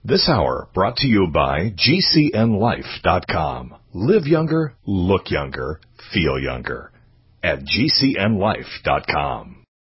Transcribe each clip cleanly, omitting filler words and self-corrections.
This hour brought to you by GCNLife.com. Live younger, look younger, feel younger at GCNLife.com.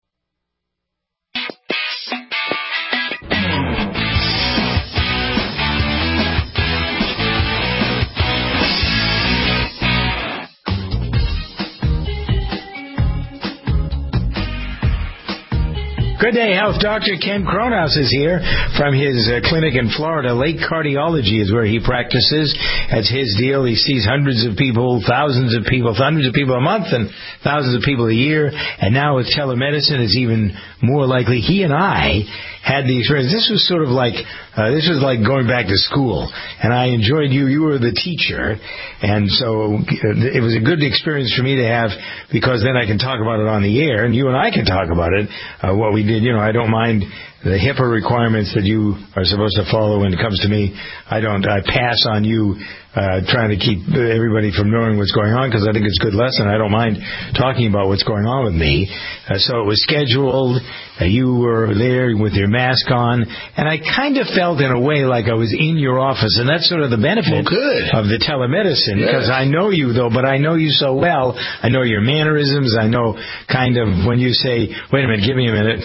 Good day, Health Dr. Ken Cronhaus is here from his clinic in Florida. Lake Cardiology is where he practices. That's his deal. He sees hundreds of people, thousands of people a month and thousands of people a year. And now with telemedicine, it's even more likely. He and I had the experience. This was sort of like, going back to school. And I enjoyed you. You were the teacher. And so it was a good experience for me to have, because then I can talk about it on the air and you and I can talk about it, what we did. I don't mind the HIPAA requirements that you are supposed to follow when it comes to me. I pass on you trying to keep everybody from knowing what's going on, because I think it's a good lesson. I don't mind talking about what's going on with me. So it was scheduled. You were there with your mask on. And I kind of felt in a way like I was in your office. And that's sort of the benefit of the telemedicine, because I know you, though, but I know you so well. I know your mannerisms. I know kind of when you say, wait a minute, give me a minute.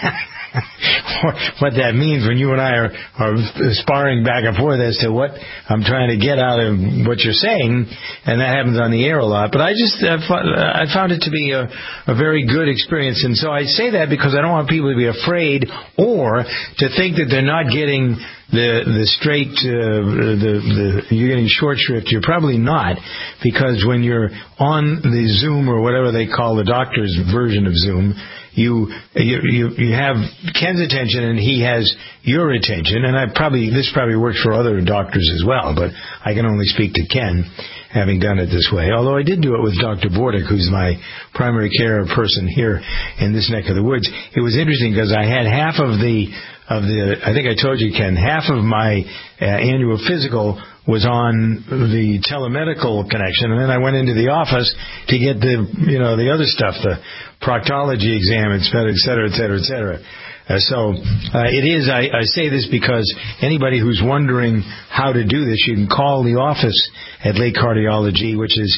What that means when you and I are sparring back and forth as to what I'm trying to get out of what you're saying, and that happens on the air a lot. But I found it to be a very good experience, and so I say that because I don't want people to be afraid or to think that they're not getting the straight, you're getting short shrift. You're probably not, because when you're on the Zoom or whatever they call the doctor's version of Zoom, you have Ken's attention and he has your attention, and this probably works for other doctors as well, but I can only speak to Ken, having done it this way. Although I did do it with Dr. Bordick, who's my primary care person here in this neck of the woods. It was interesting because I had half of the I think I told you, Ken, half of my annual physical was on the telemedical connection, and then I went into the office to get the other stuff, the proctology exam, et cetera, et cetera, et cetera. So it is, I say this because anybody who's wondering how to do this, you can call the office at Lake Cardiology, which is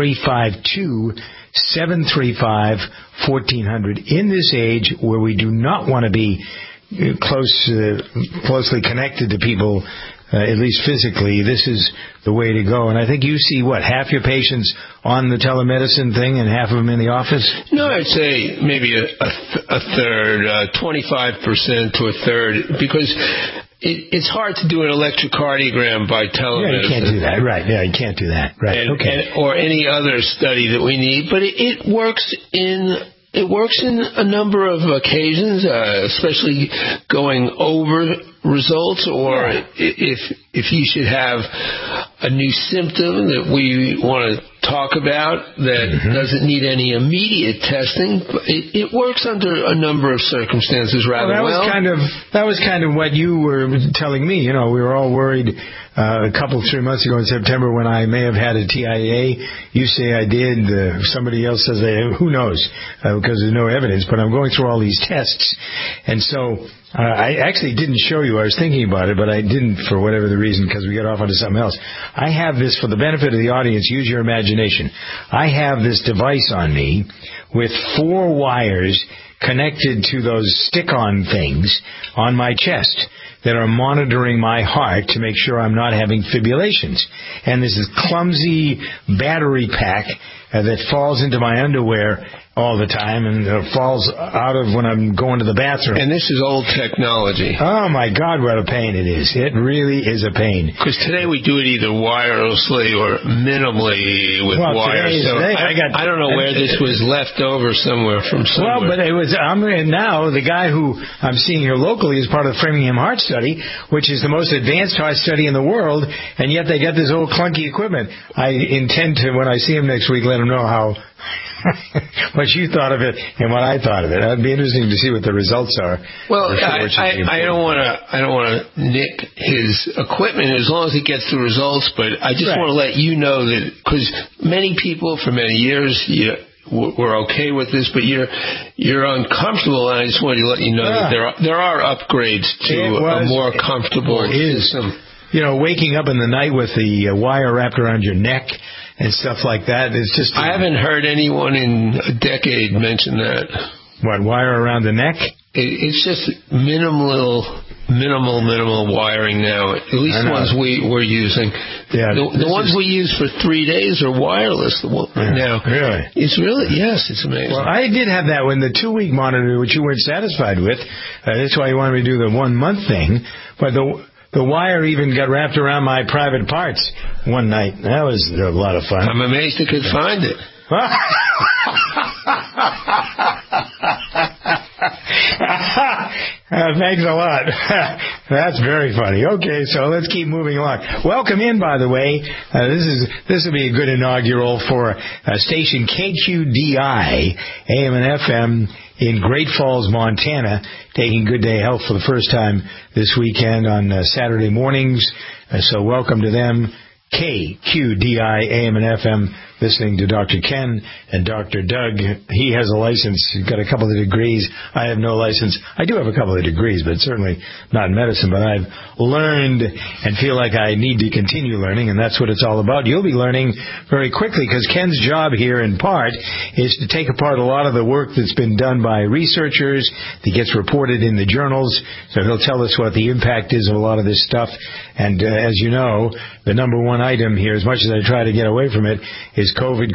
352-735-1400. In this age where we do not want to be closely connected to people, at least physically, this is the way to go. And I think you see, half your patients on the telemedicine thing and half of them in the office? No, I'd say maybe a third, 25% to a third, because it's hard to do an electrocardiogram by telemedicine. Yeah, you can't do that. Right. Yeah, you can't do that. Right. Or any other study that we need, but it works in a number of occasions, especially going over results, or if you should have a new symptom that we want to talk about that doesn't need any immediate testing. It works under a number of circumstances rather well. That was kind of what you were telling me. We were all worried a couple, 3 months ago in September when I may have had a TIA. You say I did. Somebody else says who knows, because there's no evidence. But I'm going through all these tests. And so I actually didn't show you. I was thinking about it, but I didn't for whatever the reason, because we got off onto something else. I have this, for the benefit of the audience, use your imagination. I have this device on me with 4 wires connected to those stick-on things on my chest that are monitoring my heart to make sure I'm not having fibrillations. And this is clumsy battery pack that falls into my underwear all the time and falls out of when I'm going to the bathroom. And this is old technology. Oh, my God, what a pain it is. It really is a pain. Because today we do it either wirelessly or minimally with wires. I don't know where this was left over somewhere from somewhere. Well, but it was. Now the guy who I'm seeing here locally is part of the Framingham Heart Study, which is the most advanced heart study in the world, and yet they got this old clunky equipment. I intend to, when I see him next week, let him know how what you thought of it and what I thought of it. It'd be interesting to see what the results are. Well, I don't want to nick his equipment as long as he gets the results, but I just want to let you know that, because many people for many years, we're okay with this, but you're uncomfortable, and I just wanted to let you know that there are upgrades to a more comfortable system. You know, waking up in the night with the wire wrapped around your neck and stuff like that is just... I haven't heard anyone in a decade mention that. What, wire around the neck? It's just minimal wiring now. At least the ones we're using. Yeah, the ones we use for 3 days are wireless now. Really? It's amazing. Well, I did have that one, the 2-week monitor, which you weren't satisfied with. That's why you wanted me to do the 1 month thing. But the wire even got wrapped around my private parts one night. That was a lot of fun. I'm amazed I could find it. Thanks a lot. That's very funny. Okay, so let's keep moving along. Welcome in, by the way. This will be a good inaugural for station KQDI, AM and FM in Great Falls, Montana, taking Good Day Health for the first time this weekend on Saturday mornings. So welcome to them. KQDI, AM and FM, listening to Dr. Ken and Dr. Doug. He has a license. He's got a couple of degrees. I have no license. I do have a couple of degrees, but certainly not in medicine. But I've learned and feel like I need to continue learning, and that's what it's all about. You'll be learning very quickly because Ken's job here, in part, is to take apart a lot of the work that's been done by researchers that gets reported in the journals. So he'll tell us what the impact is of a lot of this stuff. And as you know, the number one item here, as much as I try to get away from it, is COVID.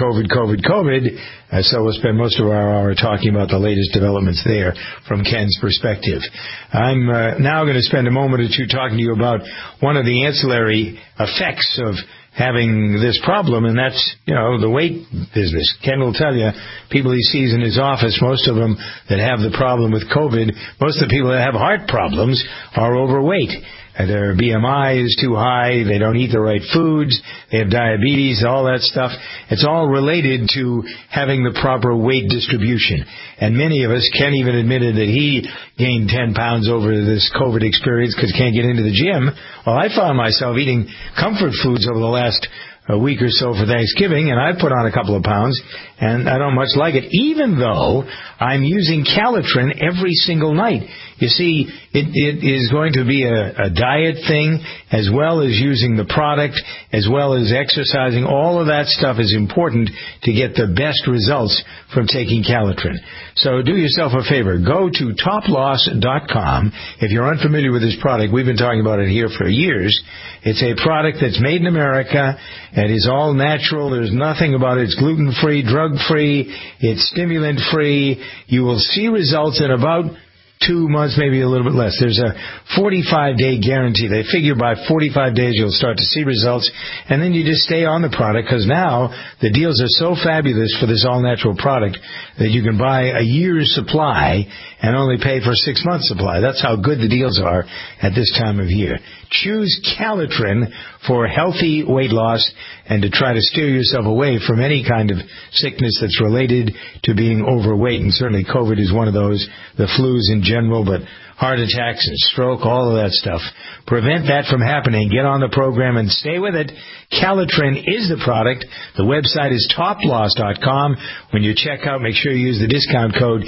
So we'll spend most of our hour talking about the latest developments there from Ken's perspective. I'm now going to spend a moment or two talking to you about one of the ancillary effects of having this problem, and that's, the weight business. Ken will tell you, people he sees in his office, most of them that have the problem with COVID, most of the people that have heart problems are overweight. Their BMI is too high, they don't eat the right foods, they have diabetes, all that stuff. It's all related to having the proper weight distribution. And many of us, Ken even admitted that he gained 10 pounds over this COVID experience because he can't get into the gym. Well, I found myself eating comfort foods over the last a week or so for Thanksgiving, and I put on a couple of pounds, and I don't much like it, even though I'm using Calitrin every single night. You see, it is going to be a diet thing, as well as using the product, as well as exercising. All of that stuff is important to get the best results from taking Calitrin. So do yourself a favor. Go to toploss.com. If you're unfamiliar with this product, we've been talking about it here for years. It's a product that's made in America. It is all natural. There's nothing about it. It's gluten-free, drug-free. It's stimulant-free. You will see results in about 2 months, maybe a little bit less. There's a 45-day guarantee. They figure by 45 days you'll start to see results, and then you just stay on the product, because now the deals are so fabulous for this all-natural product that you can buy a year's supply and only pay for 6 months' supply. That's how good the deals are at this time of year. Choose Calitrin for healthy weight loss and to try to steer yourself away from any kind of sickness that's related to being overweight. And certainly COVID is one of those, the flus in general, but heart attacks and stroke, all of that stuff. Prevent that from happening. Get on the program and stay with it. Calitrin is the product. The website is toploss.com. When you check out, make sure you use the discount code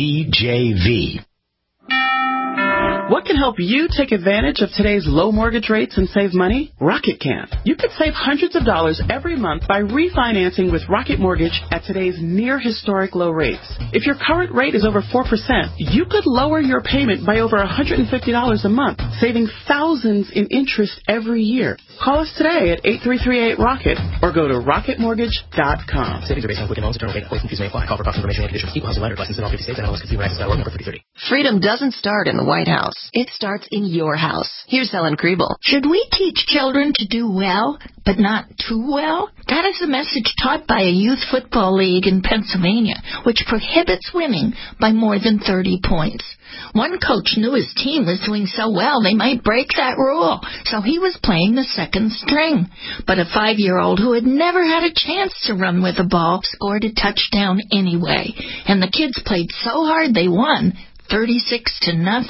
DJV. What can help you take advantage of today's low mortgage rates and save money? Rocket can. You could save hundreds of dollars every month by refinancing with Rocket Mortgage at today's near historic low rates. If your current rate is over 4%, you could lower your payment by over $150 a month, saving thousands in interest every year. Call us today at 8338-ROCKET or go to rocketmortgage.com. Savings are based on Quicken Loans. Internal rate and fees may apply. Call for cost information and conditions. Equal housing lender. License in all 50 states. NMLS-Consumer.org. Number 3030. Freedom doesn't start in the White House. It starts in your house. Here's Helen Kriebel. Should we teach children to do well, but not too well? That is a message taught by a youth football league in Pennsylvania, which prohibits winning by more than 30 points. One coach knew his team was doing so well they might break that rule, so he was playing the second string. But a 5-year-old who had never had a chance to run with the ball scored a touchdown anyway, and the kids played so hard they won 36-0.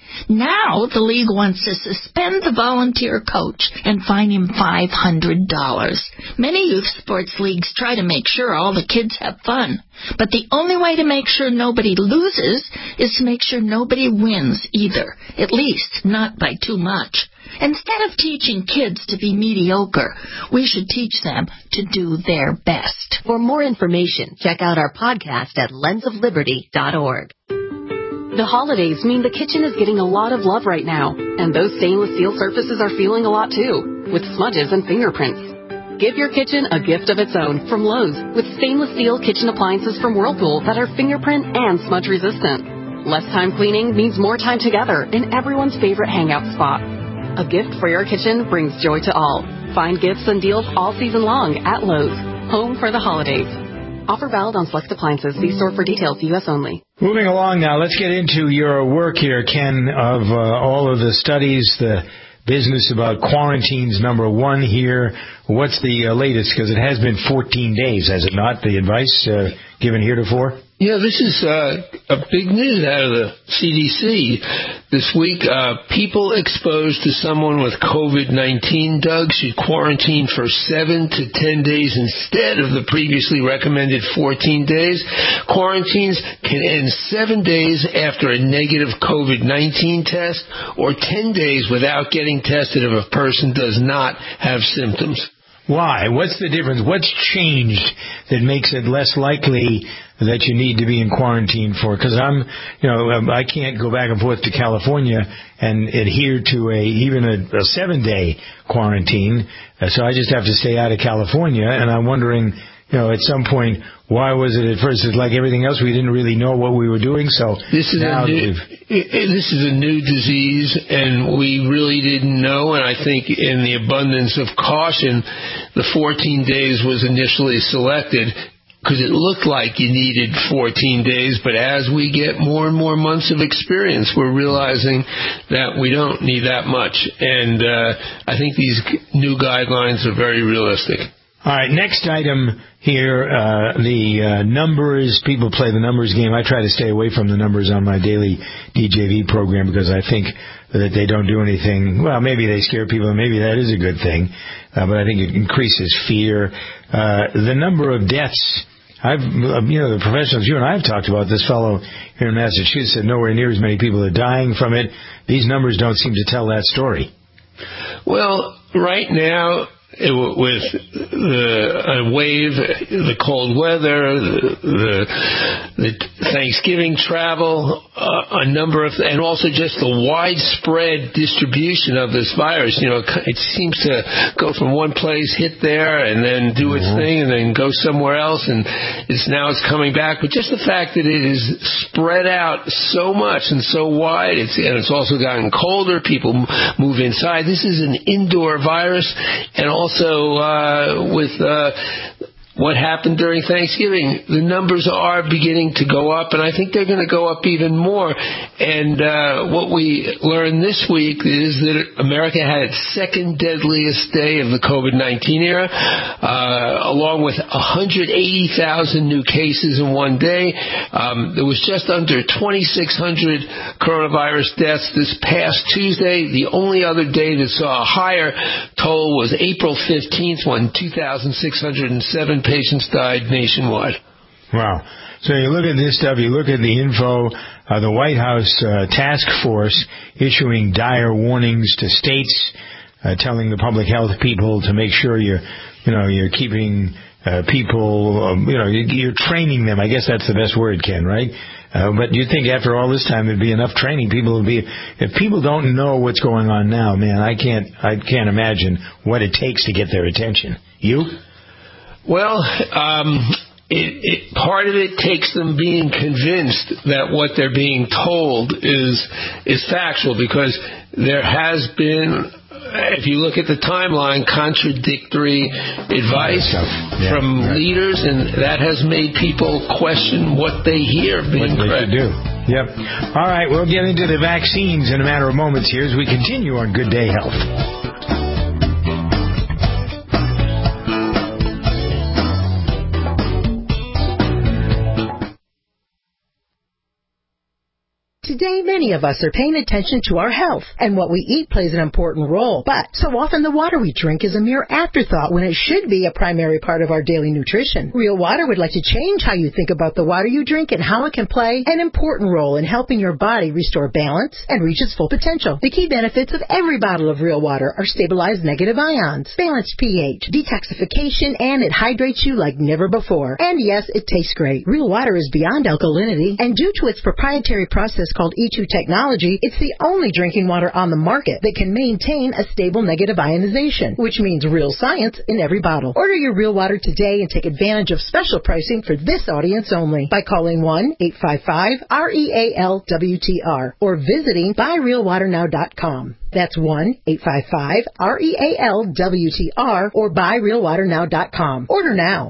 Now the league wants to suspend the volunteer coach and fine him $500. Many youth sports leagues try to make sure all the kids have fun, but the only way to make sure nobody loses is to make sure nobody wins either, at least not by too much. Instead of teaching kids to be mediocre, we should teach them to do their best. For more information, check out our podcast at lensofliberty.org. The holidays mean the kitchen is getting a lot of love right now, and those stainless steel surfaces are feeling a lot too, with smudges and fingerprints. Give your kitchen a gift of its own from Lowe's with stainless steel kitchen appliances from Whirlpool that are fingerprint and smudge resistant. Less time cleaning means more time together in everyone's favorite hangout spot. A gift for your kitchen brings joy to all. Find gifts and deals all season long at Lowe's. Home for the holidays. Offer valid on select appliances. See store for details. U.S. only. Moving along now, let's get into your work here, Ken, of all of the studies, the business about quarantines, number one here. What's the latest? Because it has been 14 days, has it not, the advice given heretofore? Yeah, this is a big news out of the CDC. This week, people exposed to someone with COVID-19, Doug, should quarantine for 7 to 10 days instead of the previously recommended 14 days. Quarantines can end 7 days after a negative COVID-19 test or 10 days without getting tested if a person does not have symptoms. Why? What's the difference? What's changed that makes it less likely that you need to be in quarantine for? Because I can't go back and forth to California and adhere to even a 7-day quarantine. So I just have to stay out of California. And I'm wondering, at some point, why was it at first? It's like everything else, we didn't really know what we were doing. So this is a new disease, and we really didn't know. And I think in the abundance of caution, the 14 days was initially selected because it looked like you needed 14 days. But as we get more and more months of experience, we're realizing that we don't need that much. And I think these new guidelines are very realistic. All right, next item here, the numbers. People play the numbers game. I try to stay away from the numbers on my daily DJV program because I think that they don't do anything. Well, maybe they scare people, and maybe that is a good thing, but I think it increases fear. The number of deaths. The professionals, you and I have talked about this fellow here in Massachusetts said nowhere near as many people are dying from it. These numbers don't seem to tell that story. Well, right now, with the wave, the cold weather, the Thanksgiving travel, a number of, and also just the widespread distribution of this virus. It seems to go from one place, hit there, and then do its thing, and then go somewhere else, and it's coming back. But just the fact that it is spread out so much and so wide, and it's also gotten colder. People move inside. This is an indoor virus, and also with what happened during Thanksgiving, the numbers are beginning to go up, and I think they're going to go up even more. And what we learned this week is that America had its second deadliest day of the COVID-19 era, along with 180,000 new cases in one day. There was just under 2,600 coronavirus deaths this past Tuesday. The only other day that saw a higher toll was April 15th, when 2,607 patients died nationwide. Wow. So you look at this stuff, you look at the info, the White House task force issuing dire warnings to states, telling the public health people to make sure you're keeping people, you're training them. I guess that's the best word, Ken, right? But you'd think after all this time there'd be enough training. If people don't know what's going on now, man, I can't imagine what it takes to get their attention. You? Well, part of it takes them being convinced that what they're being told is factual, because there has been, if you look at the timeline, contradictory advice from leaders, and that has made people question what they hear being correct. Do. Yep. All right, we'll get into the vaccines in a matter of moments here as we continue on Good Day Health. Today, many of us are paying attention to our health, and what we eat plays an important role. But so often the water we drink is a mere afterthought when it should be a primary part of our daily nutrition. Real Water would like to change how you think about the water you drink and how it can play an important role in helping your body restore balance and reach its full potential. The key benefits of every bottle of Real Water are stabilized negative ions, balanced pH, detoxification, and it hydrates you like never before. And yes, it tastes great. Real Water is beyond alkalinity, and due to its proprietary process called E2 technology, it's the only drinking water on the market that can maintain a stable negative ionization, which means real science in every bottle. Order your Real Water today and take advantage of special pricing for this audience only by calling 1-855-REAL-WTR or visiting buyrealwaternow.com. That's 1-855-REAL-WTR or buyrealwaternow.com. Order now,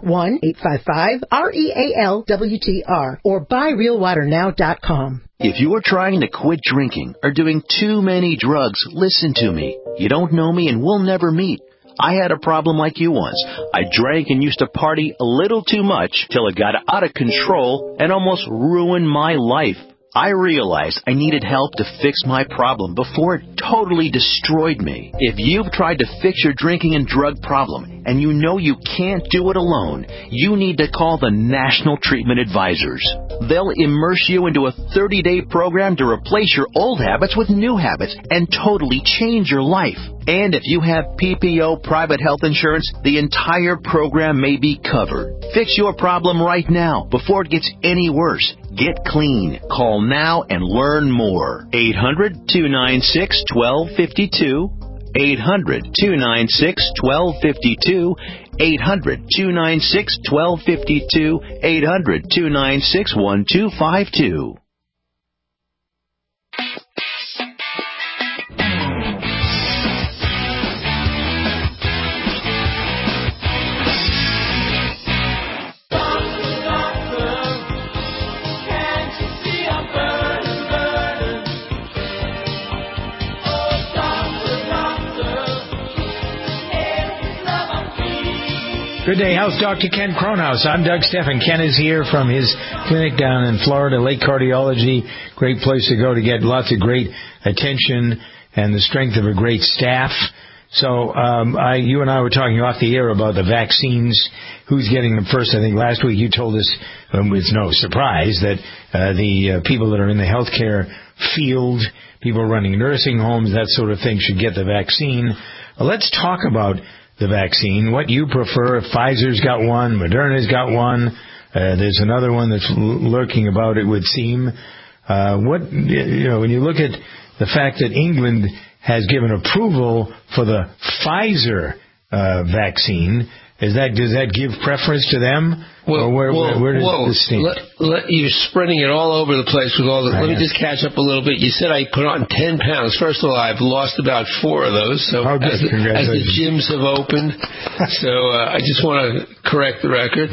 1-855-REAL-WTR or buyrealwaternow.com. If you're trying to quit drinking or doing too many drugs, listen to me. You don't know me and we'll never meet. I had a problem like you once. I drank and used to party a little too much till it got out of control and almost ruined my life. I realized I needed help to fix my problem before it totally destroyed me. If you've tried to fix your drinking and drug problem and you know you can't do it alone, you need to call the National Treatment Advisors. They'll immerse you into a 30-day program to replace your old habits with new habits and totally change your life. And if you have PPO private health insurance, the entire program may be covered. Fix your problem right now before it gets any worse. Get clean. Call now and learn more. 800-296-1252. 800-296-1252. 800-296-1252. 800-296-1252. Good day, House Dr. Ken Cronhaus. I'm Doug Steffen. Ken is here from his clinic down in Florida, Lake Cardiology. Great place to go to get lots of great attention and the strength of a great staff. So you and I were talking off the air about the vaccines, who's getting them first. I think last week you told us, it's no surprise, that the people that are in the healthcare field, people running nursing homes, that sort of thing, should get the vaccine. Let's talk about the vaccine, what you prefer. Pfizer's got one, Moderna's got one. There's another one that's lurking about, it would seem. When you look at the fact that England has given approval for the Pfizer vaccine, does that give preference to them? Well, or where does this stand? You're spreading it all over the place with all the. Let me just catch up a little bit. You said I put on 10 pounds. First of all, I've lost about 4 of those. So as the gyms have opened, so I just want to correct the record.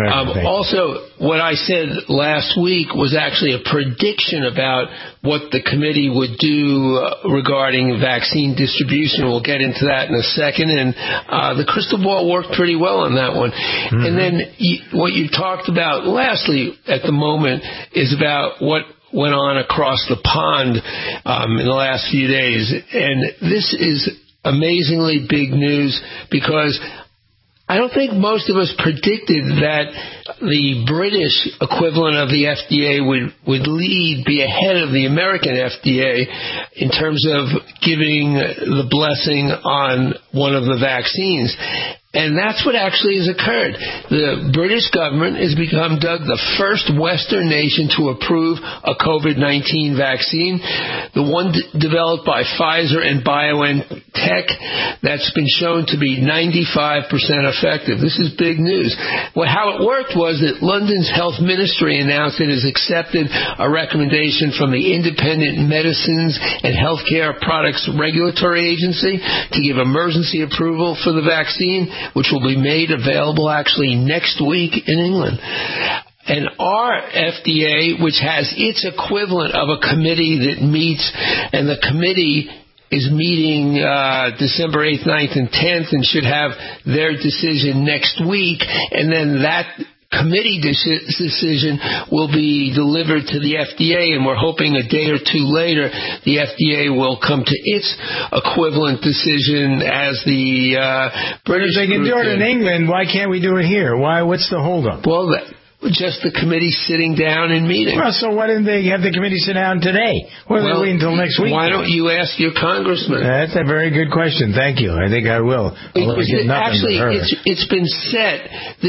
Also, what I said last week was actually a prediction about what the committee would do regarding vaccine distribution. We'll get into that in a second. And the crystal ball worked pretty well on that one. Mm-hmm. And then what you talked about lastly at the moment is about what went on across the pond in the last few days. And this is amazingly big news because I don't think most of us predicted that the British equivalent of the FDA would be ahead of the American FDA in terms of giving the blessing on one of the vaccines. And that's what actually has occurred. The British government has become, Doug, the first Western nation to approve a COVID-19 vaccine. The one developed by Pfizer and BioNTech that's been shown to be 95% effective. This is big news. Well, how it worked was that London's health ministry announced it has accepted a recommendation from the Independent Medicines and Healthcare Products Regulatory Agency to give emergency approval for the vaccine, which will be made available actually next week in England. And our FDA, which has its equivalent of a committee that meets, and the committee is meeting December 8th, 9th, and 10th and should have their decision next week, and then that committee decision will be delivered to the FDA, and we're hoping a day or two later the FDA will come to its equivalent decision as the British. If they can do it in England, why can't we do it here? What's the holdup? Well, just the committee sitting down and meeting. Well, so why didn't they have the committee sit down today? Why don't they wait until next week? Why don't you ask your congressman? That's a very good question. Thank you. I think I will. Actually, it's been set.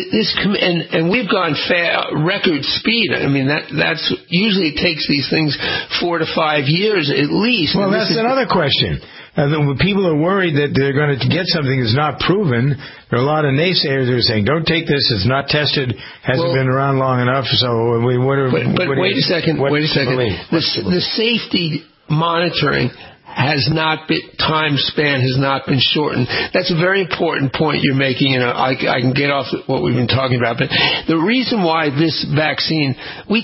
And we've gone record speed. I mean, that's usually it takes these things 4 to 5 years at least. Well, that's another question. People are worried that they're going to get something that's not proven. There are a lot of naysayers who are saying, don't take this, it's not tested, hasn't been around long enough, so wait a second. The safety monitoring has not been, time span has not been shortened. That's a very important point you're making, and I can get off what we've been talking about. But the reason why this vaccine,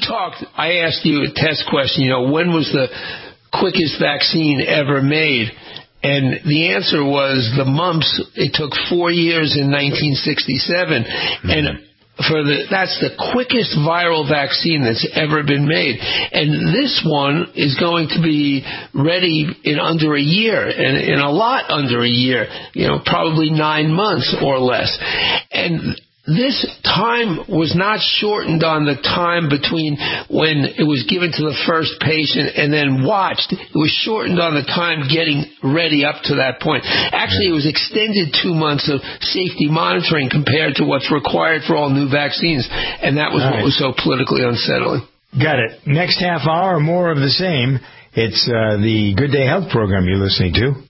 I asked you a test question, when was the quickest vaccine ever made? And the answer was the mumps. It took 4 years in 1967, and that's the quickest viral vaccine that's ever been made. And this one is going to be ready in under a year, and in a lot under a year, probably 9 months or less. And this time was not shortened on the time between when it was given to the first patient and then watched. It was shortened on the time getting ready up to that point. Actually, it was extended 2 months of safety monitoring compared to what's required for all new vaccines, and that was what was so politically unsettling. Got it. Next half hour, more of the same. It's the Good Day Health program you're listening to.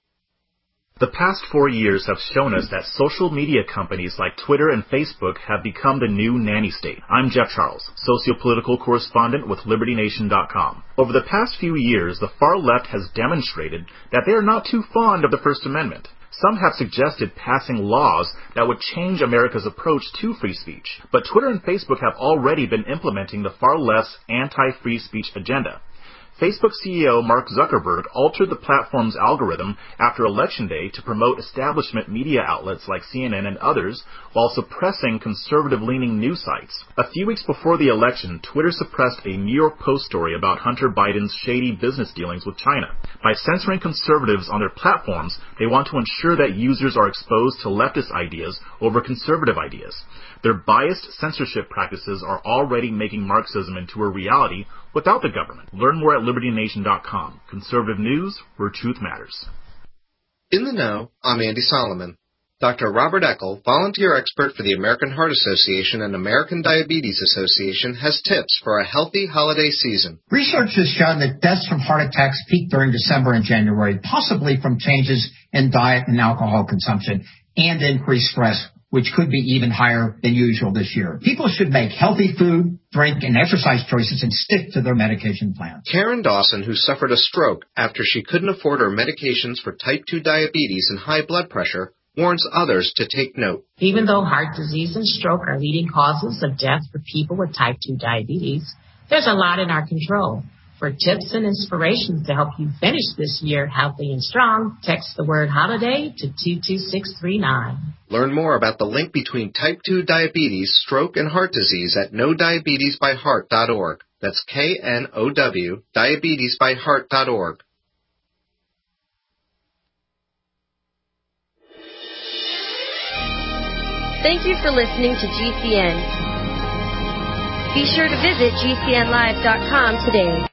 The past 4 years have shown us that social media companies like Twitter and Facebook have become the new nanny state. I'm Jeff Charles, sociopolitical correspondent with LibertyNation.com. Over the past few years, the far left has demonstrated that they are not too fond of the First Amendment. Some have suggested passing laws that would change America's approach to free speech. But Twitter and Facebook have already been implementing the far left's anti-free speech agenda. Facebook CEO Mark Zuckerberg altered the platform's algorithm after Election Day to promote establishment media outlets like CNN and others, while suppressing conservative-leaning news sites. A few weeks before the election, Twitter suppressed a New York Post story about Hunter Biden's shady business dealings with China. By censoring conservatives on their platforms, they want to ensure that users are exposed to leftist ideas over conservative ideas. Their biased censorship practices are already making Marxism into a reality without the government. Learn more at LibertyNation.com. Conservative news where truth matters. In the Know, I'm Andy Solomon. Dr. Robert Eckel, volunteer expert for the American Heart Association and American Diabetes Association, has tips for a healthy holiday season. Research has shown that deaths from heart attacks peak during December and January, possibly from changes in diet and alcohol consumption and increased stress, which could be even higher than usual this year. People should make healthy food, drink, and exercise choices and stick to their medication plans. Karen Dawson, who suffered a stroke after she couldn't afford her medications for type 2 diabetes and high blood pressure, warns others to take note. Even though heart disease and stroke are leading causes of death for people with type 2 diabetes, there's a lot in our control. For tips and inspirations to help you finish this year healthy and strong, text the word HOLIDAY to 22639. Learn more about the link between type 2 diabetes, stroke, and heart disease at knowdiabetesbyheart.org. That's KNOW, diabetesbyheart.org. Thank you for listening to GCN. Be sure to visit GCNlive.com today.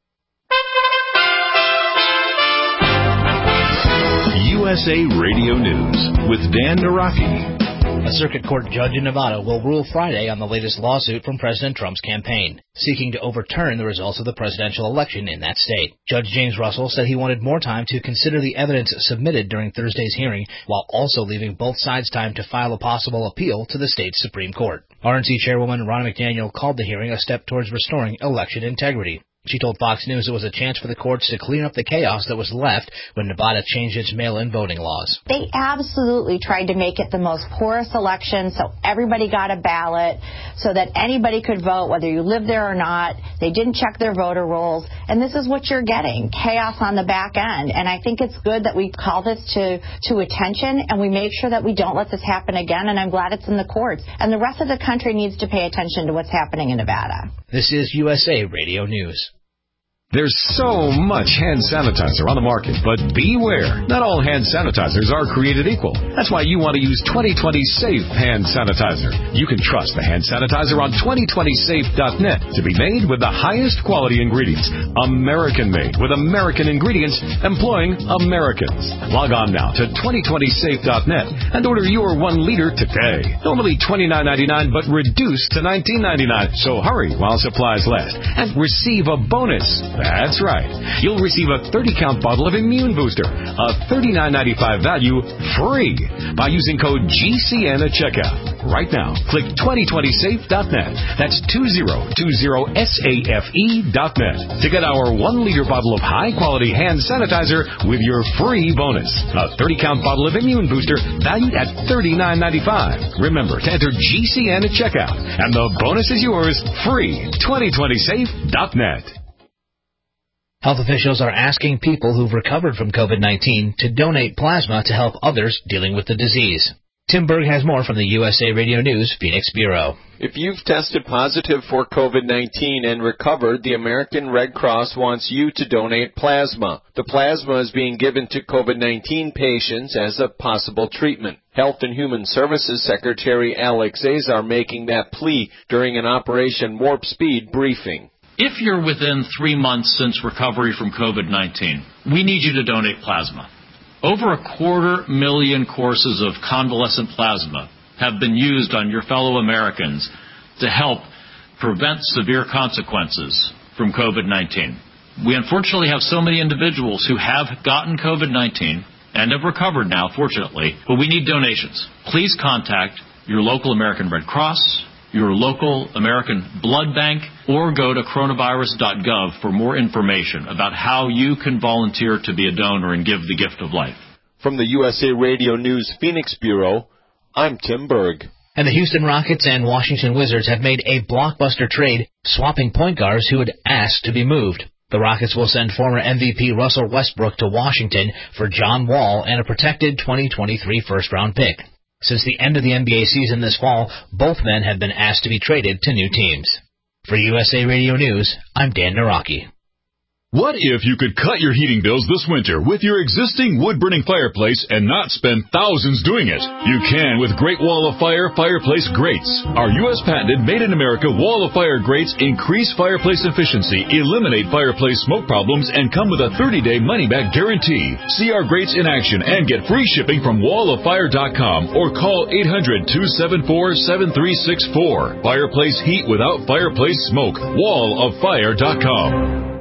USA Radio News with Dan Naraki. A circuit court judge in Nevada will rule Friday on the latest lawsuit from President Trump's campaign, seeking to overturn the results of the presidential election in that state. Judge James Russell said he wanted more time to consider the evidence submitted during Thursday's hearing, while also leaving both sides time to file a possible appeal to the state's Supreme Court. RNC Chairwoman Ronna McDaniel called the hearing a step towards restoring election integrity. She told Fox News it was a chance for the courts to clean up the chaos that was left when Nevada changed its mail-in voting laws. They absolutely tried to make it the most porous election so everybody got a ballot, so that anybody could vote whether you live there or not. They didn't check their voter rolls, and this is what you're getting, chaos on the back end. And I think it's good that we call this to attention, and we make sure that we don't let this happen again, and I'm glad it's in the courts. And the rest of the country needs to pay attention to what's happening in Nevada. This is USA Radio News. There's so much hand sanitizer on the market, but beware. Not all hand sanitizers are created equal. That's why you want to use 2020 Safe Hand Sanitizer. You can trust the hand sanitizer on 2020safe.net to be made with the highest quality ingredients. American-made with American ingredients employing Americans. Log on now to 2020safe.net and order your 1 liter today. Normally $29.99, but reduced to $19.99. So hurry while supplies last and receive a bonus. That's right. You'll receive a 30-count bottle of Immune Booster, a $39.95 value, free by using code GCN at checkout. Right now, click 2020safe.net. That's 2020safe.net to get our 1-liter bottle of high-quality hand sanitizer with your free bonus. A 30-count bottle of Immune Booster valued at $39.95. Remember to enter GCN at checkout, and the bonus is yours free. 2020safe.net. Health officials are asking people who've recovered from COVID-19 to donate plasma to help others dealing with the disease. Tim Berg has more from the USA Radio News Phoenix Bureau. If you've tested positive for COVID-19 and recovered, the American Red Cross wants you to donate plasma. The plasma is being given to COVID-19 patients as a possible treatment. Health and Human Services Secretary Alex Azar making that plea during an Operation Warp Speed briefing. If you're within 3 months since recovery from COVID-19, we need you to donate plasma. Over 250,000 courses of convalescent plasma have been used on your fellow Americans to help prevent severe consequences from COVID-19. We unfortunately have so many individuals who have gotten COVID-19 and have recovered now, fortunately, but we need donations. Please contact your local American Red Cross, your local American Blood Bank, or go to coronavirus.gov for more information about how you can volunteer to be a donor and give the gift of life. From the USA Radio News Phoenix Bureau, I'm Tim Berg. And the Houston Rockets and Washington Wizards have made a blockbuster trade, swapping point guards who had asked to be moved. The Rockets will send former MVP Russell Westbrook to Washington for John Wall and a protected 2023 first-round pick. Since the end of the NBA season this fall, both men have been asked to be traded to new teams. For USA Radio News, I'm Dan Naraki. What if you could cut your heating bills this winter with your existing wood-burning fireplace and not spend thousands doing it? You can with Great Wall of Fire fireplace grates. Our U.S.-patented, made-in-America Wall of Fire grates increase fireplace efficiency, eliminate fireplace smoke problems, and come with a 30-day money-back guarantee. See our grates in action and get free shipping from walloffire.com or call 800-274-7364. Fireplace heat without fireplace smoke. walloffire.com.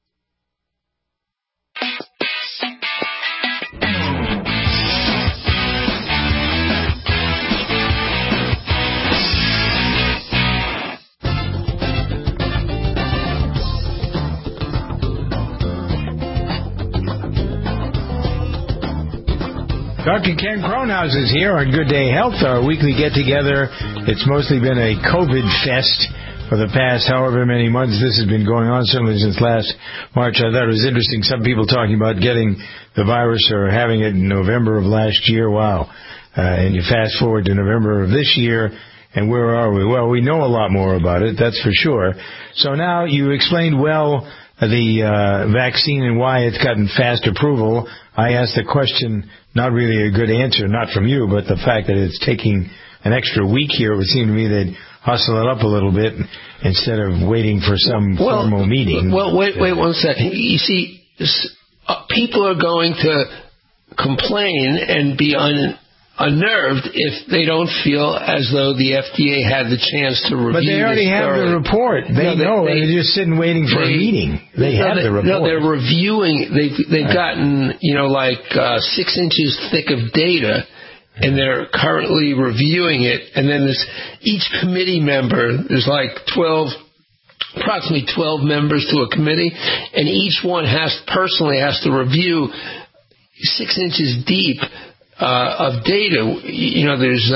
Dr. Ken Kronhaus is here on Good Day Health, our weekly get-together. It's mostly been a COVID fest for the past however many months this has been going on, certainly since last March. I thought it was interesting, some people talking about getting the virus or having it in November of last year. Wow. And you fast forward to November of this year, and where are we? Well, we know a lot more about it, that's for sure. So now you explained well the vaccine and why it's gotten fast approval. I asked the question, not really a good answer, not from you, but the fact that it's taking an extra week here, it would seem to me they'd hustle it up a little bit instead of waiting for some formal meeting. Well, wait 1 second. You see, people are going to complain and be unnerved if they don't feel as though the FDA had the chance to review. But they already have the report. They're just sitting waiting for a meeting. They have the report. No, they're reviewing. They've gotten 6 inches thick of data, and they're currently reviewing it. And then each committee member, there's like 12 approximately 12 members to a committee, and each one personally has to review 6 inches deep of data. There's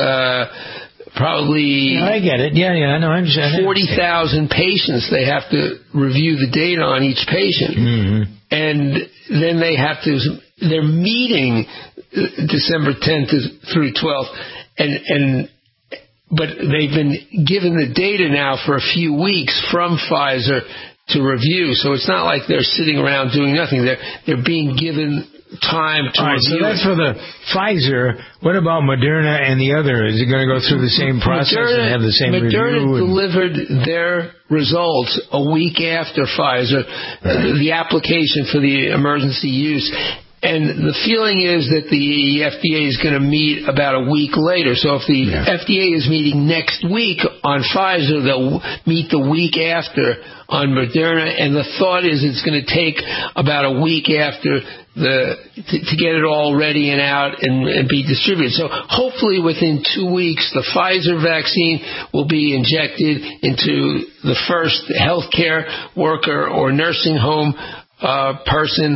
probably I get it. Yeah, I know. I understand. 40,000 patients. They have to review the data on each patient, and then they're meeting December 10th through 12th, but they've been given the data now for a few weeks from Pfizer to review. So it's not like they're sitting around doing nothing. They're being given time to review. So that's for the Pfizer. What about Moderna and the other? Is it going to go through the same process and have the same Moderna review? Delivered their results a week after Pfizer, the application for the emergency use. And the feeling is that the FDA is going to meet about a week later. So if the FDA is meeting next week on Pfizer, they'll meet the week after on Moderna. And the thought is it's going to take about a week after to get it all ready and out and be distributed. So hopefully within 2 weeks, the Pfizer vaccine will be injected into the first healthcare worker or nursing home person,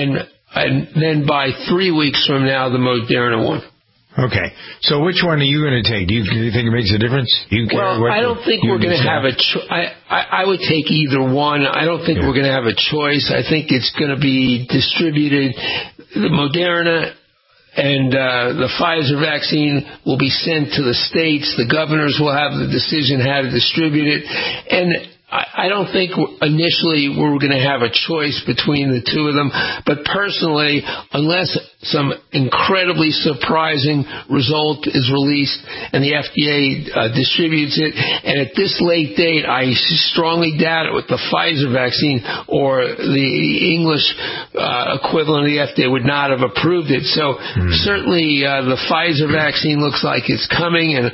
and then by 3 weeks from now, the Moderna one. Okay. So which one are you going to take? Do you think it makes a difference? I don't think we're going to have a I would take either one. I don't think we're going to have a choice. I think it's going to be distributed. The Moderna and the Pfizer vaccine will be sent to the states. The governors will have the decision how to distribute it. And I don't think initially we're going to have a choice between the two of them. But personally, unless some incredibly surprising result is released and the FDA distributes it, and at this late date, I strongly doubt it with the Pfizer vaccine, or the English equivalent of the FDA would not have approved it. So certainly the Pfizer vaccine looks like it's coming, and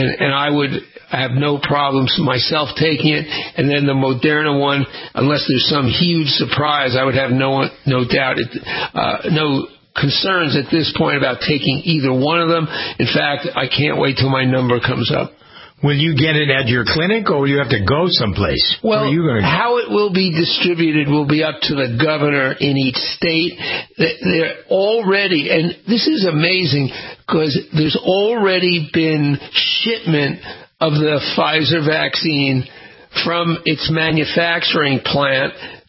I have no problems myself taking it. And then the Moderna one, unless there's some huge surprise, I would have no doubt, no concerns at this point about taking either one of them. In fact, I can't wait till my number comes up. Will you get it at your clinic, or will you have to go someplace? Well, how it will be distributed will be up to the governor in each state. They're already, and this is amazing, because there's already been shipment of the Pfizer vaccine from its manufacturing plant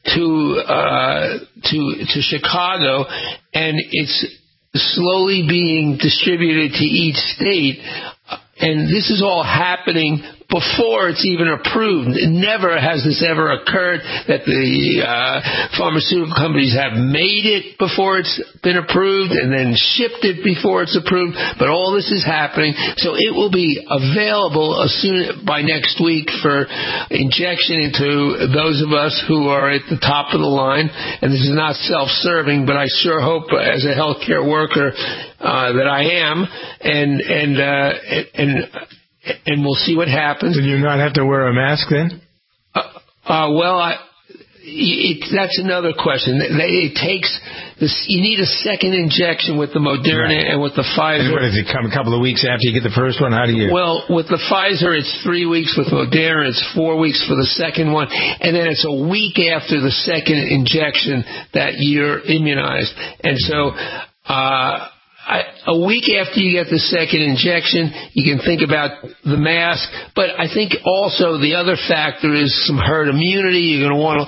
to Chicago, and it's slowly being distributed to each state. And this is all happening before it's even approved. Never has this ever occurred that the pharmaceutical companies have made it before it's been approved and then shipped it before it's approved. But all this is happening, so it will be available by next week for injection into those of us who are at the top of the line. And this is not self-serving, but I sure hope as a healthcare worker that I am, and we'll see what happens. Do you not have to wear a mask then? That's another question. It takes this. You need a second injection with the Moderna and with the Pfizer. And what does it come a couple of weeks after you get the first one? How do you? Well, with the Pfizer, it's 3 weeks. With Moderna, it's 4 weeks for the second one, and then it's a week after the second injection that you're immunized. And so, a week after you get the second injection, you can think about the mask. But I think also the other factor is some herd immunity. You're going to want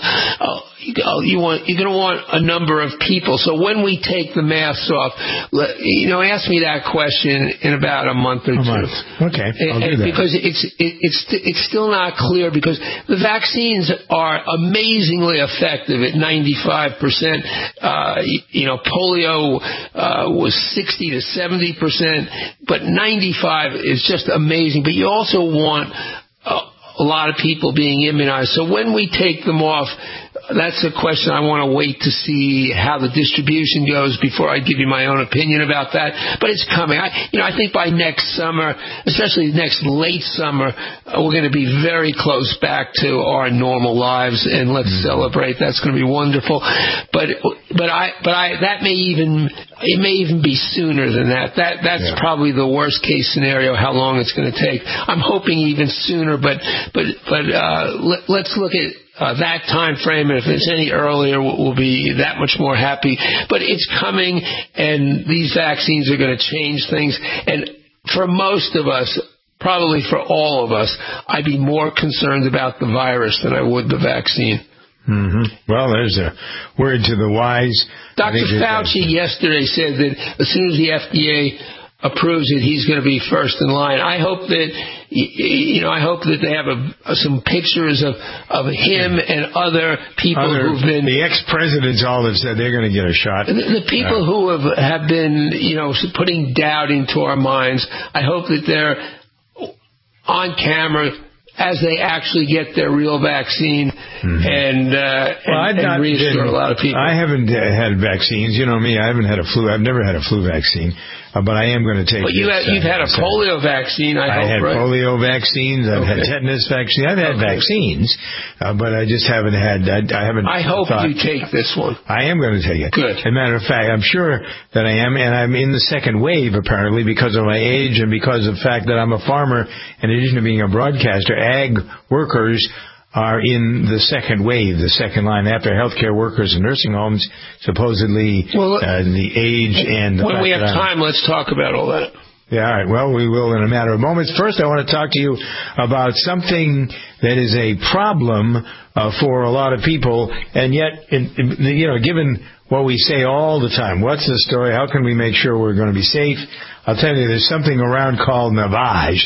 a number of people. So when we take the masks off, ask me that question in about a month or two. Okay, I'll do that. Because it's still not clear, because the vaccines are amazingly effective at 95%. Polio was 60 to 70%, but 95 is just amazing. But you also want a lot of people being immunized. So when we take them off, that's a question I want to wait to see how the distribution goes before I give you my own opinion about that. But it's coming. I think by next summer, especially next late summer, we're going to be very close back to our normal lives, and let's celebrate. That's going to be wonderful. But that may even be sooner than that. That's probably the worst case scenario. How long it's going to take? I'm hoping even sooner. But let's look at that time frame, and if it's any earlier, we'll be that much more happy. But it's coming, and these vaccines are going to change things. And for most of us, probably for all of us, I'd be more concerned about the virus than I would the vaccine. Well, there's a word to the wise. Dr. Fauci yesterday said that as soon as the FDA approves it, he's going to be first in line. I hope that they have some pictures of him and other people who've been... The ex-presidents all have said they're going to get a shot. The people who have been, putting doubt into our minds, I hope that they're on camera as they actually get their real vaccine and reassure a lot of people. I haven't had vaccines. You know me, I haven't had a flu. I've never had a flu vaccine. But I am going to take it. But you've had a polio vaccine, I hope, had right? polio vaccines. I've had tetanus vaccine. I've had vaccines, but I just haven't had. I hope you take this one. I am going to take it. Good. As a matter of fact, I'm sure that I am, and I'm in the second wave apparently because of my age and because of the fact that I'm a farmer. In addition to being a broadcaster, ag workers are in the second wave, the second line after healthcare workers and nursing homes, supposedly the age and the when we have time, let's talk about all that. Yeah, all right. Well, we will in a matter of moments. First, I want to talk to you about something that is a problem for a lot of people, and yet, given what we say all the time, what's the story? How can we make sure we're going to be safe? I'll tell you, there's something around called Navage,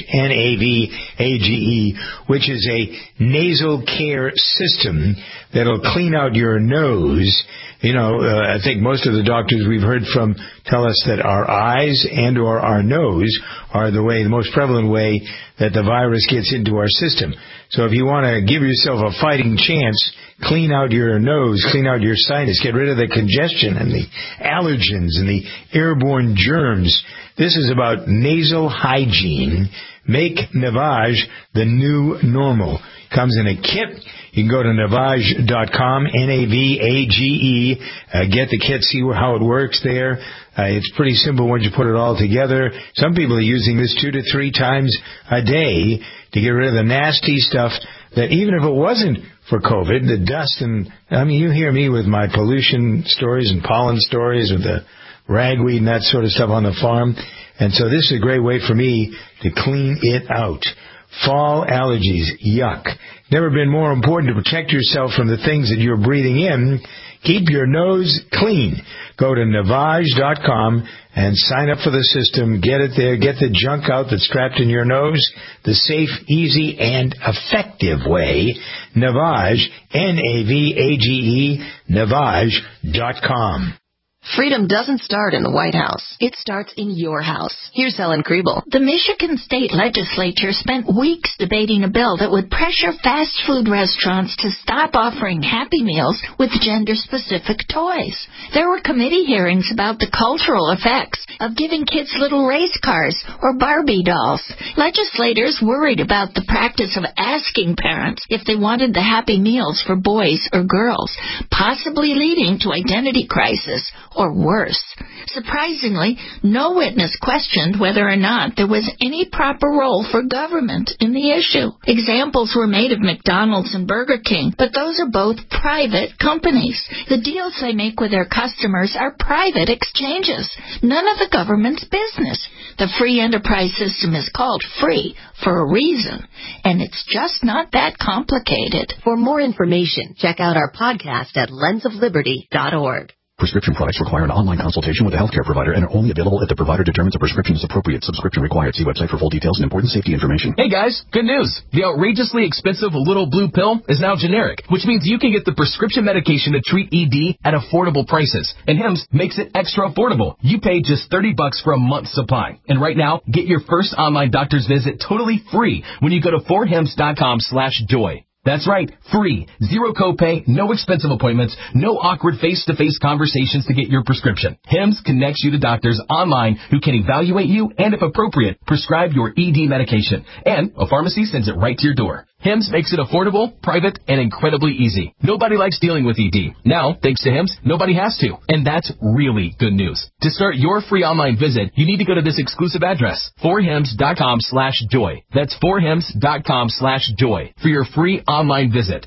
Navage, which is a nasal care system that'll clean out your nose. I think most of the doctors we've heard from tell us that our eyes and or our nose are the most prevalent way that the virus gets into our system. So if you want to give yourself a fighting chance, clean out your nose, clean out your sinus, get rid of the congestion and the allergens and the airborne germs. This is about nasal hygiene. Make Navage the new normal. Comes in a kit. You can go to Navage.com, Navage. Get the kit, see how it works there. It's pretty simple once you put it all together. Some people are using this 2 to 3 times a day to get rid of the nasty stuff that even if it wasn't for COVID, the dust you hear me with my pollution stories and pollen stories with the ragweed and that sort of stuff on the farm. And so this is a great way for me to clean it out. Fall allergies, yuck. Never been more important to protect yourself from the things that you're breathing in. Keep your nose clean. Go to Navage.com and sign up for the system. Get it there. Get the junk out that's trapped in your nose. The safe, easy, and effective way. Navage, Navage, Navage.com. Freedom doesn't start in the White House. It starts in your house. Here's Helen Kriebel. The Michigan State Legislature spent weeks debating a bill that would pressure fast food restaurants to stop offering Happy Meals with gender-specific toys. There were committee hearings about the cultural effects of giving kids little race cars or Barbie dolls. Legislators worried about the practice of asking parents if they wanted the Happy Meals for boys or girls, possibly leading to identity crisis or worse. Surprisingly, no witness questioned whether or not there was any proper role for government in the issue. Examples were made of McDonald's and Burger King, but those are both private companies. The deals they make with their customers are private exchanges, none of the government's business. The free enterprise system is called free for a reason, and it's just not that complicated. For more information, check out our podcast at lensofliberty.org. Prescription products require an online consultation with a healthcare provider and are only available if the provider determines a prescription is appropriate. Subscription required. See website for full details and important safety information. Hey guys, good news. The outrageously expensive Little Blue Pill is now generic, which means you can get the prescription medication to treat ED at affordable prices. And Hims makes it extra affordable. You pay just $30 for a month's supply. And right now, get your first online doctor's visit totally free when you go to 4hims.com/joy. That's right, free. Zero copay, no expensive appointments, no awkward face-to-face conversations to get your prescription. Hims connects you to doctors online who can evaluate you and, if appropriate, prescribe your ED medication. And a pharmacy sends it right to your door. Hims makes it affordable, private, and incredibly easy. Nobody likes dealing with ED. Now, thanks to Hims, nobody has to. And that's really good news. To start your free online visit, you need to go to this exclusive address, forhims.com/joy. That's forhims.com/joy for your free online visit.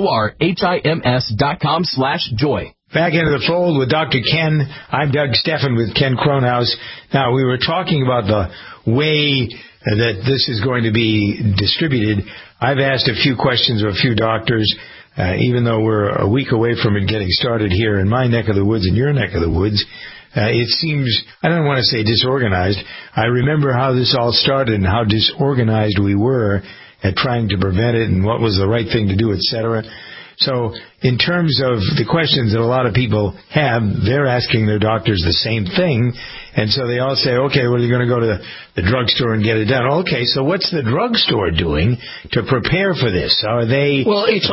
forhims.com/joy. Back into the fold with Dr. Ken. I'm Doug Steffen with Ken Kronhaus. Now, we were talking about the way that this is going to be distributed. I've asked a few questions of a few doctors, even though we're a week away from it getting started here in my neck of the woods and your neck of the woods. It seems, I don't want to say disorganized. I remember how this all started and how disorganized we were at trying to prevent it and what was the right thing to do, etc. So in terms of the questions that a lot of people have, they're asking their doctors the same thing. And so they all say, okay, well, you're going to go to the drugstore and get it done. Okay, so what's the drugstore doing to prepare for this? Are they... Well, it's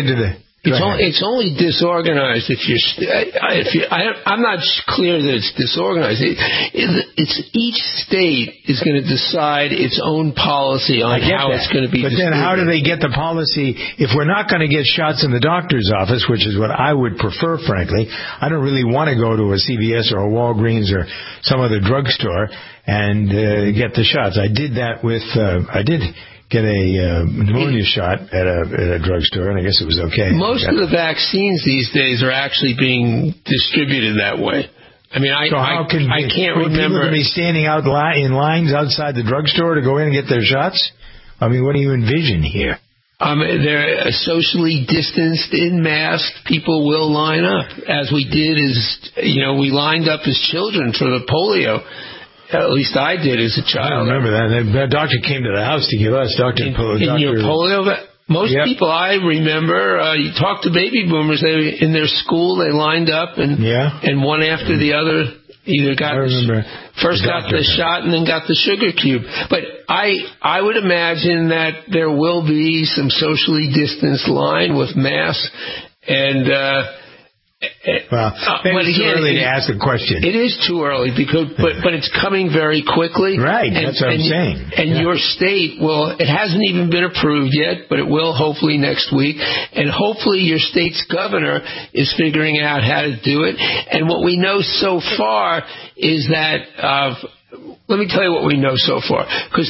only disorganized if I'm not clear that it's disorganized. It's each state is going to decide its own policy on how it's going to be distributed. But then how do they get the policy if we're not going to get shots in the doctor's office, which is what I would prefer, frankly. I don't really want to go to a CVS or a Walgreens or some other drugstore and get the shots. I did that with get a pneumonia shot at a drugstore, and I guess it was okay. Most of the vaccines these days are actually being distributed that way. I mean, I can't remember. People be standing out in lines outside the drugstore to go in and get their shots? I mean, what do you envision here? They're socially distanced, in masked. People will line up, as we did we lined up as children for the polio. At least I did as a child. I remember that. The doctor came to the house to give us in your polio. Most people I remember, you talk to baby boomers, in their school they lined up and one after the other either got the shot and then got the sugar cube. But I would imagine that there will be some socially distanced line with masks and. Well, it's too early to ask a question. It is too early but it's coming very quickly. Right, that's what I'm saying. And your state it hasn't even been approved yet, but it will hopefully next week. And hopefully your state's governor is figuring out how to do it. And what we know so far is that, let me tell you what we know so far. Because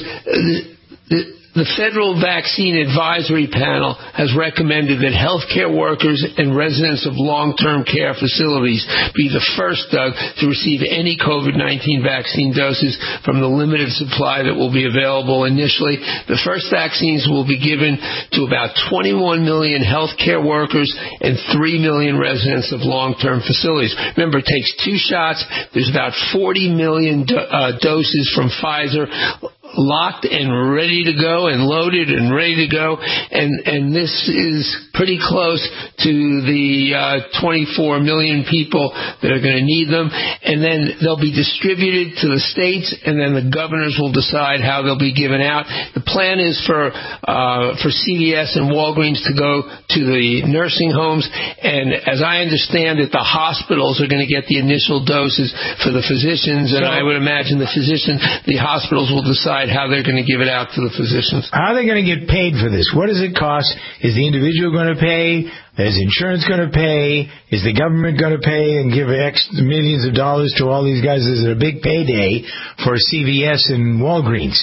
the Federal Vaccine Advisory Panel has recommended that healthcare workers and residents of long-term care facilities be the first, Doug, to receive any COVID-19 vaccine doses from the limited supply that will be available initially. The first vaccines will be given to about 21 million healthcare workers and 3 million residents of long-term facilities. Remember, it takes 2 shots. There's about 40 million doses from Pfizer locked and ready to go and loaded and ready to go, and this is pretty close to the 24 million people that are going to need them, and then they'll be distributed to the states, and then the governors will decide how they'll be given out. The plan is for CVS and Walgreens to go to the nursing homes, and as I understand it, the hospitals are going to get the initial doses for the physicians, and I would imagine the hospitals will decide how they're going to give it out to the physicians. How are they going to get paid for this? What does it cost? Is the individual going to pay? Is insurance going to pay? Is the government going to pay and give millions of dollars to all these guys? Is it a big payday for CVS and Walgreens?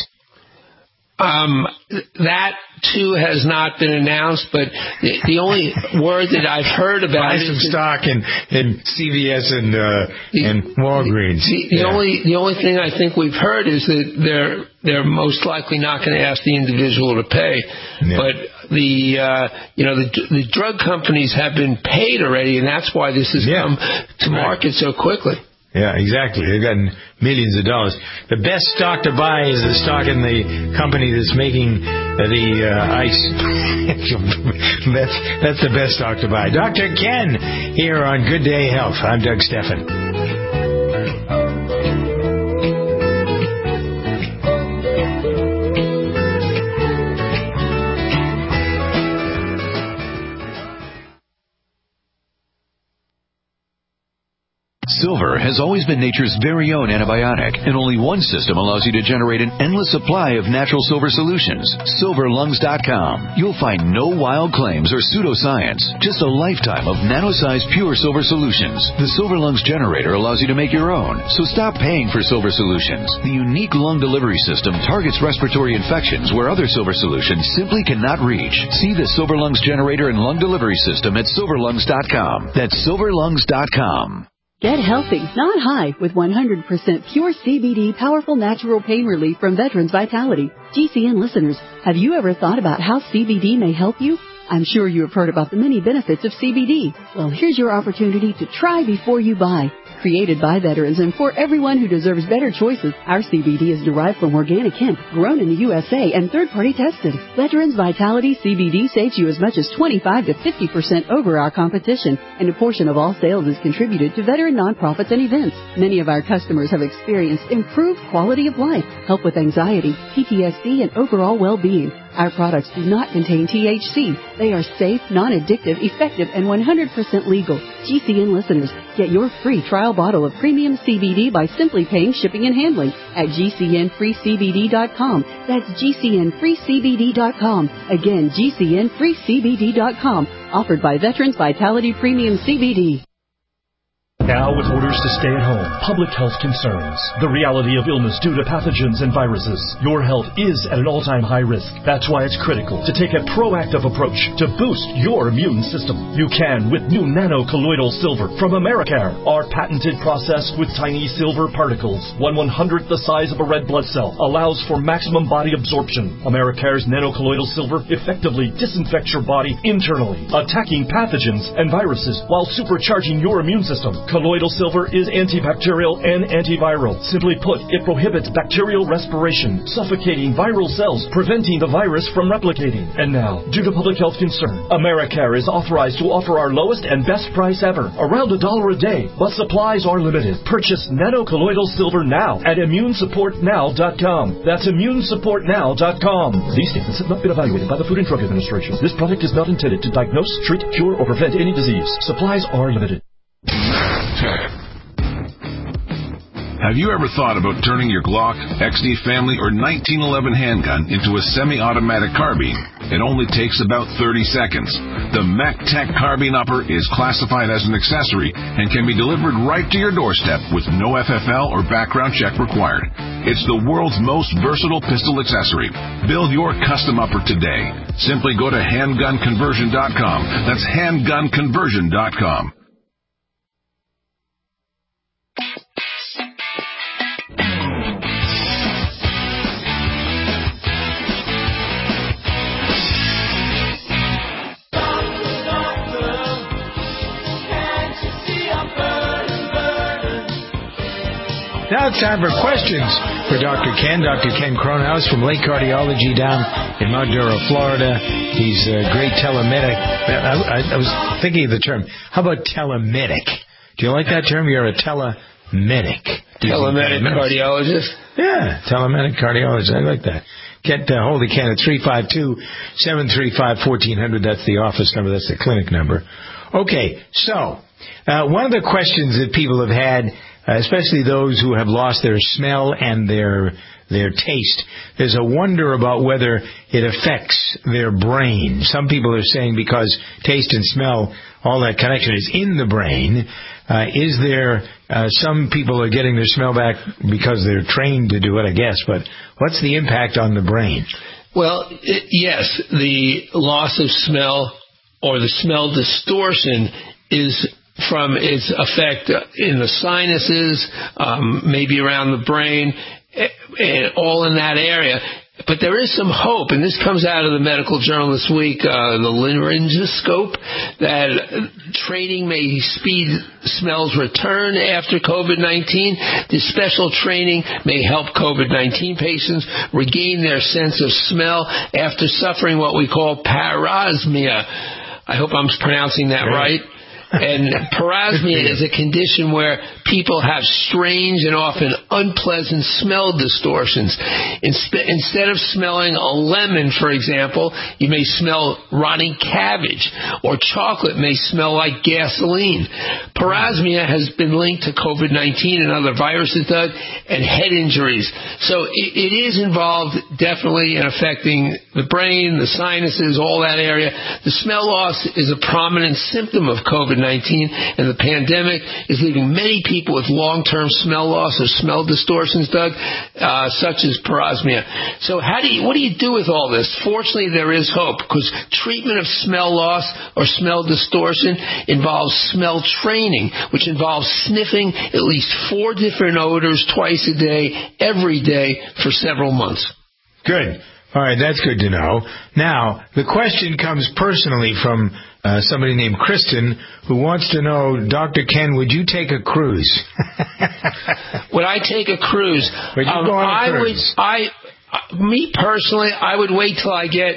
That too has not been announced, but the only word that I've heard about buy some stock in CVS and Walgreens. The only thing I think we've heard is that they're most likely not going to ask the individual to pay, but the drug companies have been paid already, and that's why this has come to market so quickly. Yeah, exactly. They've gotten millions of dollars. The best stock to buy is the stock in the company that's making the ice. That's the best stock to buy. Dr. Ken here on Good Day Health. I'm Doug Steffen. Silver has always been nature's very own antibiotic, and only one system allows you to generate an endless supply of natural silver solutions. Silverlungs.com. You'll find no wild claims or pseudoscience, just a lifetime of nano-sized pure silver solutions. The Silver Lungs generator allows you to make your own, so stop paying for silver solutions. The unique lung delivery system targets respiratory infections where other silver solutions simply cannot reach. See the Silver Lungs generator and lung delivery system at silverlungs.com. That's silverlungs.com. Get healthy, not high, with 100% pure CBD powerful natural pain relief from Veterans Vitality. GCN listeners, have you ever thought about how CBD may help you? I'm sure you have heard about the many benefits of CBD. Well, here's your opportunity to try before you buy. Created by veterans and for everyone who deserves better choices, our CBD is derived from organic hemp, grown in the USA and third-party tested. Veterans Vitality CBD saves you as much as 25 to 50% over our competition, and a portion of all sales is contributed to veteran nonprofits and events. Many of our customers have experienced improved quality of life, help with anxiety, PTSD, and overall well-being. Our products do not contain THC. They are safe, non-addictive, effective, and 100% legal. GCN listeners, get your free trial bottle of premium CBD by simply paying shipping and handling at GCNFreeCBD.com. That's GCNFreeCBD.com. Again, GCNFreeCBD.com. Offered by Veterans Vitality Premium CBD. Now with orders to stay at home, public health concerns, the reality of illness due to pathogens and viruses, your health is at an all-time high risk. That's why it's critical to take a proactive approach to boost your immune system. You can with new nano-colloidal silver from Americare, our patented process with tiny silver particles. 1/100th the size of a red blood cell allows for maximum body absorption. Americare's nano-colloidal silver effectively disinfects your body internally, attacking pathogens and viruses while supercharging your immune system. Colloidal silver is antibacterial and antiviral. Simply put, it prohibits bacterial respiration, suffocating viral cells, preventing the virus from replicating. And now, due to public health concern, Americare is authorized to offer our lowest and best price ever, around $1 a day, but supplies are limited. Purchase nano-colloidal silver now at immunesupportnow.com. That's immunesupportnow.com. These statements have not been evaluated by the Food and Drug Administration. This product is not intended to diagnose, treat, cure, or prevent any disease. Supplies are limited. Have you ever thought about turning your Glock, XD Family, or 1911 handgun into a semi-automatic carbine? It only takes about 30 seconds. The MacTech Carbine Upper is classified as an accessory and can be delivered right to your doorstep with no FFL or background check required. It's the world's most versatile pistol accessory. Build your custom upper today. Simply go to handgunconversion.com. That's handgunconversion.com. Now it's time for questions for Dr. Ken. Dr. Ken Cronhaus from Lake Cardiology down in Mount Dora, Florida. He's a great telemedic. I was thinking of the term. How about telemitic? Do you like that term? You're a telemedic. Telemedic cardiologist? Yeah, telemedic cardiologist. I like that. Get hold of Ken at 352-735-1400. That's the office number. That's the clinic number. Okay, so one of the questions that people have had, especially those who have lost their smell and their taste, there's a wonder about whether it affects their brain. Some people are saying because taste and smell, all that connection is in the brain. Is there some people are getting their smell back because they're trained to do it, I guess, but what's the impact on the brain? Well, yes, the loss of smell or the smell distortion is from its effect in the sinuses, maybe around the brain, all in that area. But there is some hope, and this comes out of the medical journal this week, the laryngoscope, that training may speed smell's return after COVID-19. This special training may help COVID-19 patients regain their sense of smell after suffering what we call parosmia. I hope I'm pronouncing that right. And parosmia is a condition where people have strange and often unpleasant smell distortions. Instead of smelling a lemon, for example, you may smell rotting cabbage, or chocolate may smell like gasoline. Parosmia has been linked to COVID-19 and other viruses, Doug, and head injuries. So it is involved definitely in affecting the brain, the sinuses, all that area. The smell loss is a prominent symptom of COVID-19, and the pandemic is leaving many people with long-term smell loss or smell distortions, Doug, such as parosmia. So what do you do with all this? Fortunately, there is hope, because treatment of smell loss or smell distortion involves smell training, which involves sniffing at least 4 different odors twice a day, every day, for several months. Good. All right, that's good to know. Now, the question comes personally from somebody named Kristen, who wants to know, Dr. Ken, would you take a cruise? Would I take a cruise? Would you go on a cruise? Me personally, I would wait till I get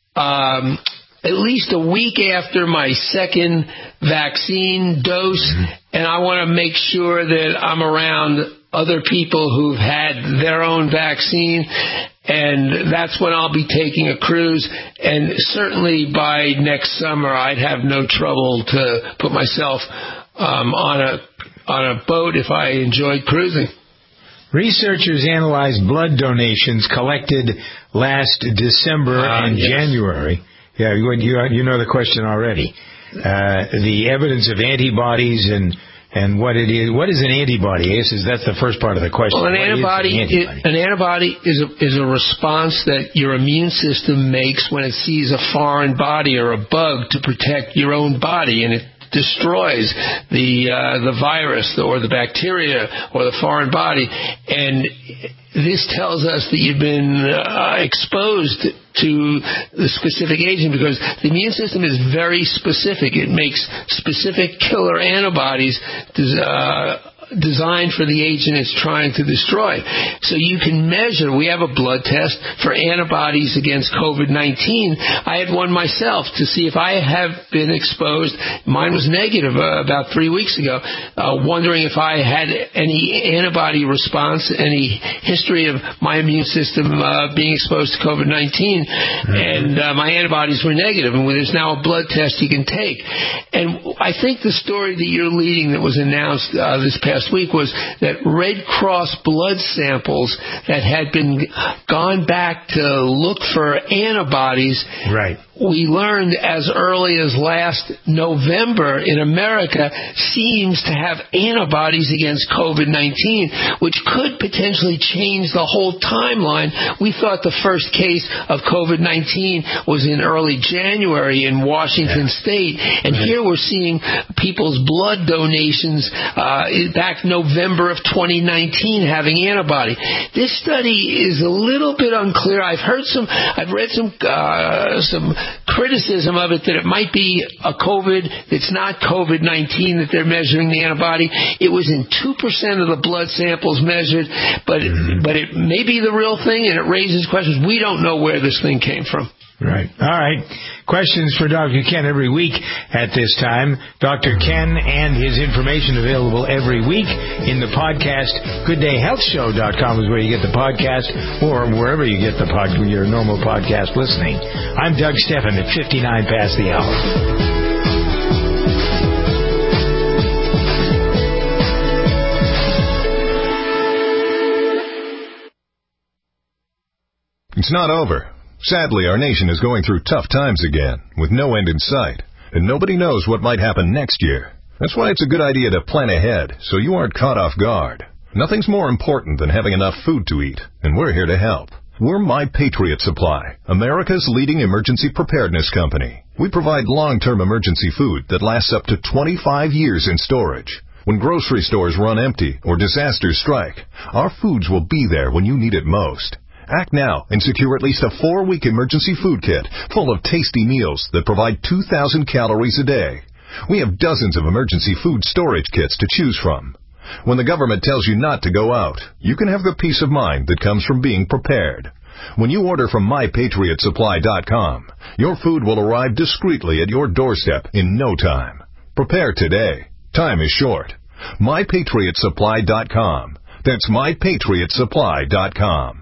at least a week after my second vaccine dose, and I want to make sure that I'm around other people who've had their own vaccine, and that's when I'll be taking a cruise. And certainly by next summer, I'd have no trouble to put myself on a boat if I enjoyed cruising. Researchers analyzed blood donations collected last December and January. Yeah, you know the question already. The evidence of antibodies and what it is. What is an antibody? I guess that's the first part of the question. Well, an antibody is a response that your immune system makes when it sees a foreign body or a bug to protect your own body, and it destroys the virus or the bacteria or the foreign body. And this tells us that you've been exposed to the specific agent, because the immune system is very specific. It makes specific killer antibodies designed for the agent it's trying to destroy. So you can measure. We have a blood test for antibodies against COVID-19. I had one myself to see if I have been exposed. Mine was negative about 3 weeks ago, wondering if I had any antibody response, any history of my immune system being exposed to COVID-19. And my antibodies were negative, and there's now a blood test you can take. And I think the story that you're leading that was announced this past week was that Red Cross blood samples that had been gone back to look for antibodies. Right. We learned as early as last November in America seems to have antibodies against COVID-19, which could potentially change the whole timeline. We thought the first case of COVID-19 was in early January in Washington State, and here we're seeing people's blood donations back November of 2019 having antibody. This study is a little bit unclear. I've read some criticism of it that it might be a COVID that's not COVID-19 that they're measuring the antibody. It was in 2% of the blood samples measured, but it may be the real thing, and it raises questions. We don't know where this thing came from. Right. All right. Questions for Dr. Ken every week at this time. Dr. Ken and his information available every week in the podcast. GoodDayHealthShow.com is where you get the podcast, or wherever you get your normal podcast listening. I'm Doug Stephan at 59 past the hour. It's not over. Sadly, our nation is going through tough times again, with no end in sight, and nobody knows what might happen next year. That's why it's a good idea to plan ahead, so you aren't caught off guard. Nothing's more important than having enough food to eat, and we're here to help. We're My Patriot Supply, America's leading emergency preparedness company. We provide long-term emergency food that lasts up to 25 years in storage. When grocery stores run empty or disasters strike, our foods will be there when you need it most. Act now and secure at least a 4-week emergency food kit full of tasty meals that provide 2,000 calories a day. We have dozens of emergency food storage kits to choose from. When the government tells you not to go out, you can have the peace of mind that comes from being prepared. When you order from MyPatriotSupply.com, your food will arrive discreetly at your doorstep in no time. Prepare today. Time is short. MyPatriotSupply.com. That's mypatriotsupply.com.